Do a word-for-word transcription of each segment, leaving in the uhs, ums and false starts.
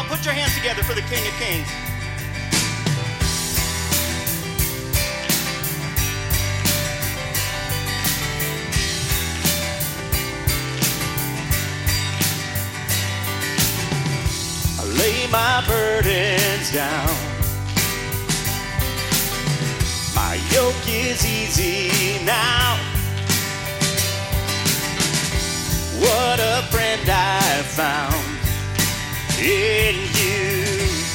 on, put your hands together for the King of Kings. I lay my burdens down. My yoke is easy now. What a friend I've found in you.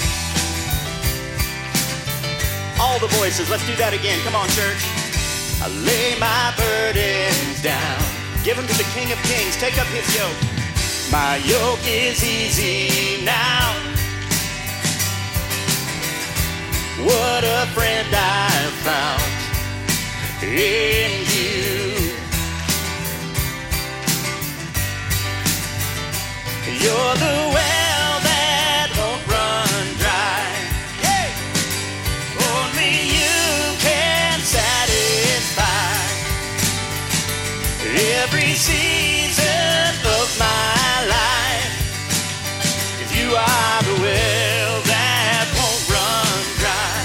All the voices, let's do that again. Come on, church. I lay my burdens down. Give them to the King of Kings. Take up his yoke. My yoke is easy now. What a friend I've found in you. You're the well that won't run dry. Hey! Only you can satisfy every season of my life. 'Cause you are the well that won't run dry.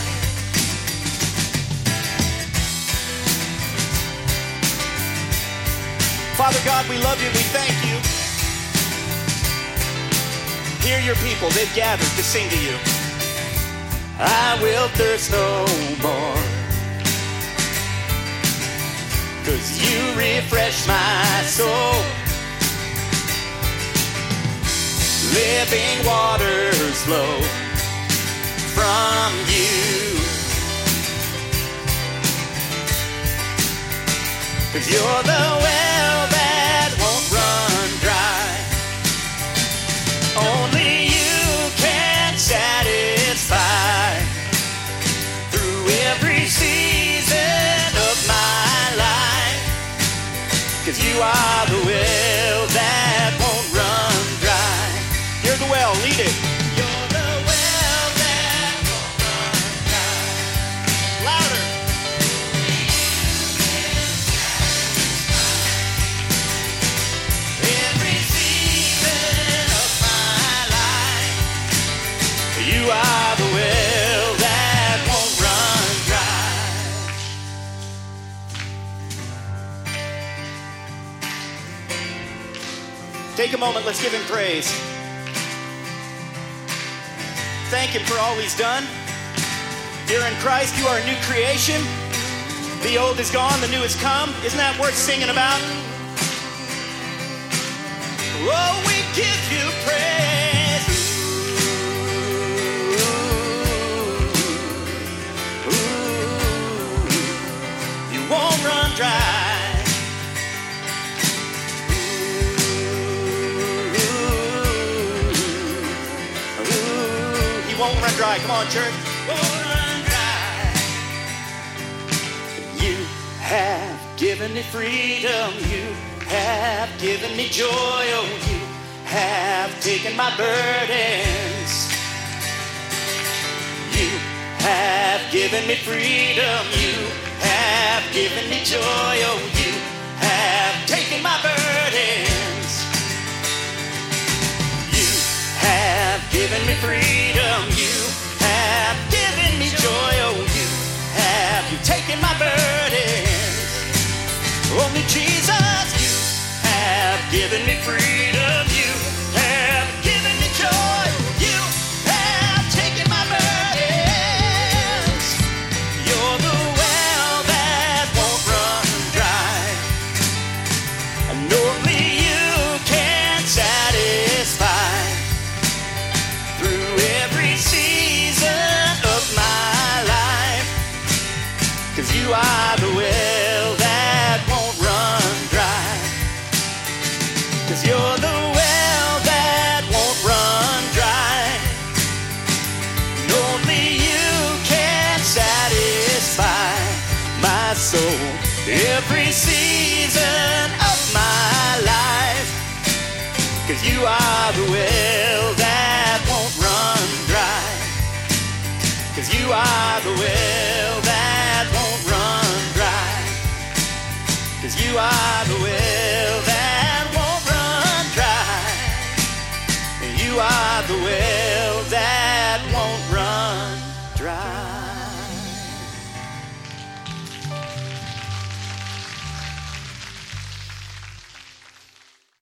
Father God, we love you, we thank you. Hear your people, they've gathered to sing to you. I will thirst no more, 'cause you refresh my soul. Living waters flow from you. 'Cause you're the well that won't run dry. Only you can satisfy through every season of my life. 'Cause you are the well that won't run dry. You're the well, lead it. You're the well that won't run dry. Louder. Every season of my life. You are the well that won't run dry. Take a moment, let's give him praise. Thank him for all he's done. You're in Christ, you are a new creation. The old is gone, the new has come. Isn't that worth singing about? Oh, we give you praise. Ooh, ooh, you won't run dry. Won't run dry. Come on, church. Won't run dry. You have given me freedom. You have given me joy. Oh, you have taken my burdens. You have given me freedom. You have given me joy. Oh, you have taken my burdens. You have given me freedom. You have given me joy. Oh, you have you taken my burdens. Only Jesus, you have given me freedom. You have given me joy. You have taken my burdens. You're the well that won't run dry. And only you can satisfy through every season of my life. 'Cause you are the well that won't run dry. 'Cause you're the well that won't run dry. And only you can satisfy my soul every season of my life. 'Cause you are the well that won't run dry. 'Cause you are the well that won't run dry. 'Cause you are the well that won't run dry. You are the well